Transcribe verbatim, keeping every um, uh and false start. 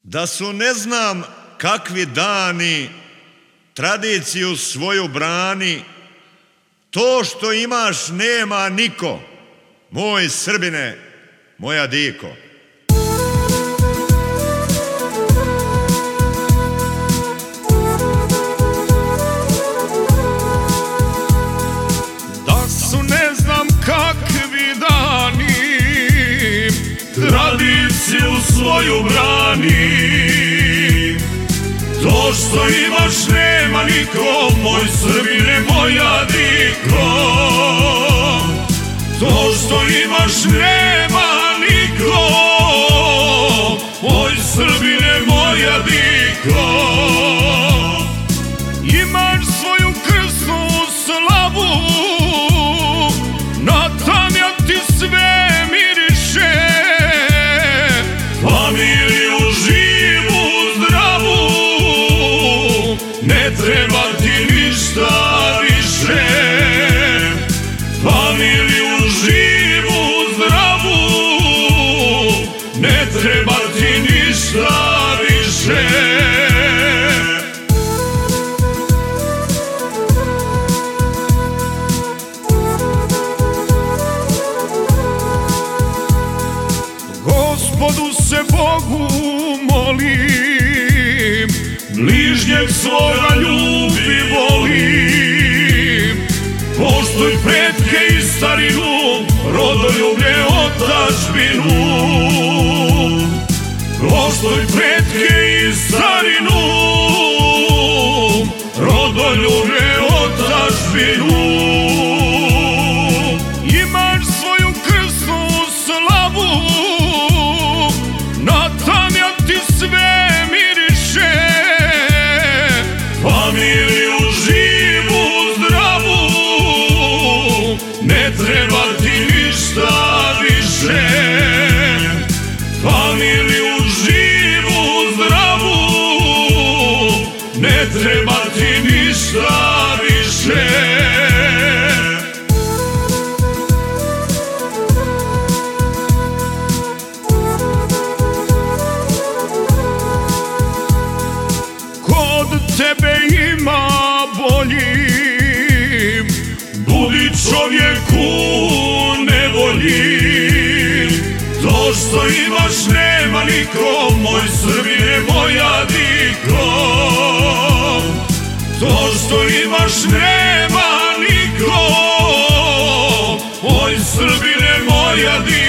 Da su ne znam kakvi dani, tradiciju svoju brani, to što imaš nema niko, moj Srbine, moja diko. Da su ne znam kakvi dani, tradiciju svoju brani, to što imaš nema niko, moj Srbine, moja diko. To što imaš nema niko, moj Srbine, moja diko. Imaš svoju krsnu slavu, na tamja ti sve miriše, familiju živu, zdravu, ne treba ti ništa više. Familiju živu, zdravu, ne treba ti ništa više. Gospodu se Bogu molim, bližnjeg svoga ljubi volim. Poštuj pretke i starinu, rodoljublje, otadžbinu. Poštuj pretke i starinu, rodoljublje, otadžbinu. Imaš svoju krsnu slavu, na tamja ti sve miriše, familiju živu, zdravu, ne treba ti ništa više. Familiju živu, zdravu, ne treba ti ništa više. Tebe ima boljim, budi čovjeku nevoljim. To što imaš nema niko, moj Srbine, moja diko. To što imaš nema niko, moj Srbine, moja diko.